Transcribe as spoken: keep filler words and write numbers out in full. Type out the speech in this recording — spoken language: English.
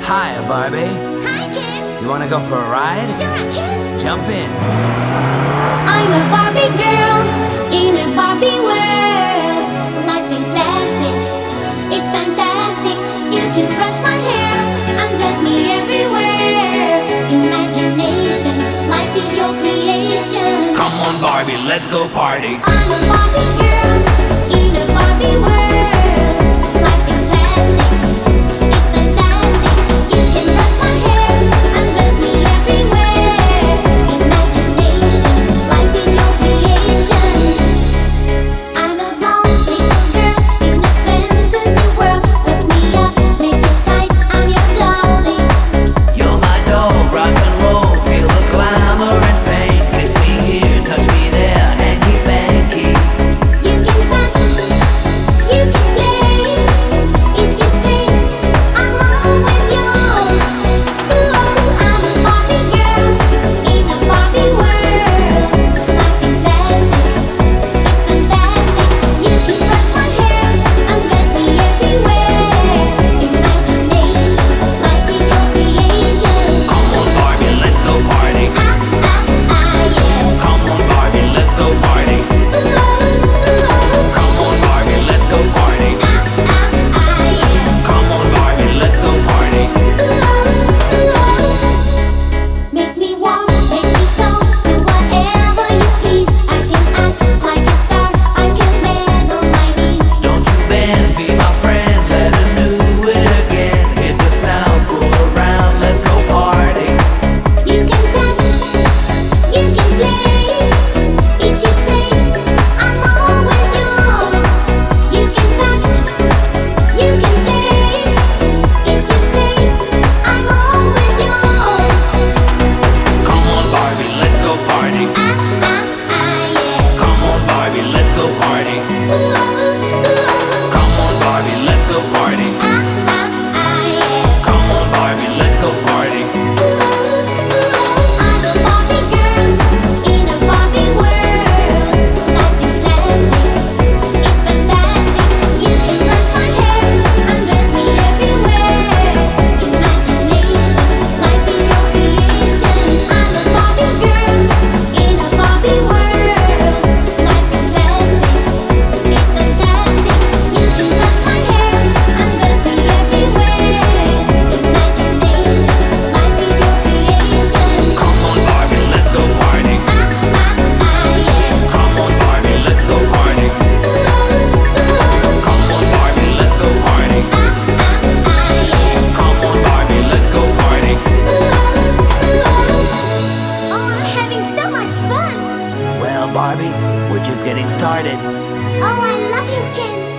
Hi, Barbie. Hi, Ken. You wanna go for a ride? Sure, I can. Jump in. I'm a Barbie girl in a Barbie world. Life ain't plastic, it's fantastic. You can brush my hair, undress me everywhere. Imagination, life is your creation. Come on, Barbie, let's go party. I'm a Barbie girl in a Barbie world. Life ain't plastic, it's fantastic. You can brush my hair, undress me everywhere. Imagination, life is your creation. I'm a blonde little girl in a fantasy world. Dress me up, make it tight, I'm your darling. You're my doll, rock and roll, feel the glamour and pain. Kiss me here, touch me there, hanky panky. You can touch, you can play. If you say I'm always yours. Ooh, I'm a Barbie girl in a Barbie world. Life is plastic, it's fantastic. You can brush my hair, undress me everywhere. Imagination, life is your creation. Come on, Barbie, let's go party. Ah ah ah yeah. Come on, Barbie, let's go party. Ooh ooh. Come on, Barbie, let's go party. Ah ah ah yeah. Come on, Barbie, let's go party. Make me warm, make me tall, do whatever you please. I can act like a star, I can bend on my knees. Don't you bend, be my friend, let us do it again. Hit the sound, fool around, let's go party. You can touch, you can play. If you say I'm always yours. You can touch, you can play. If you say I'm always yours. Come on, Barbie, let's go party. Ah ah ah yeah. Come on, Barbie, let's go party. Ooh ooh. Come on, Barbie, let's go party. Ah ah ah yeah. Come on, Barbie, let's go party. I'm a Barbie girl in a Barbie world. Life is plastic, it's fantastic. You can brush my hair, undress me everywhere. Imagination, life is your creation. I'm a Barbie girl in a Barbie world. Life is plastic, it's fantastic. You can brush my hair, undress me everywhere. Imagination, life is your creation. Come on, Barbie, let's go party. Ah ah ah yeah. Come on, Barbie, let's go party. Come on, Barbie, let's go party. Ah ah ah yeah. Come on, Barbie, let's go party. Oh, I'm having so much fun. Well, Barbie, we're just getting started. Oh, I love you, Ken.